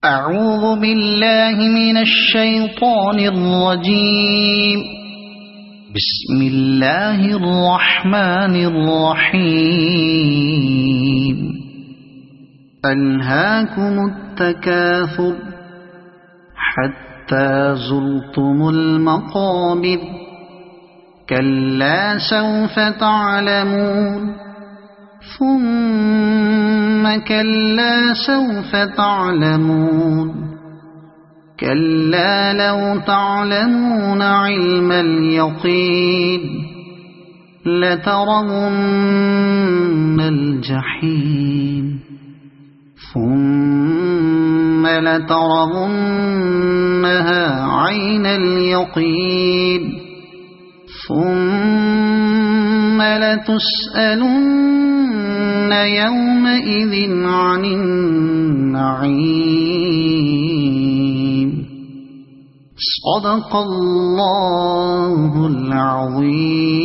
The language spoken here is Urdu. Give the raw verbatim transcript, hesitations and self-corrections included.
أعوذ بالله من الشيطان الرجيم بسم الله الرحمن الرحيم ألهاكم التكاثر حتى زرتم المقابر كلا سوف تعلمون ثم كلا سوف تعلمون كلا لو تعلمون علم اليقين لترون الجحيم ثم لترونها عين اليقين ثم لتسألن يومئذ عن النعيم صدق الله العظيم.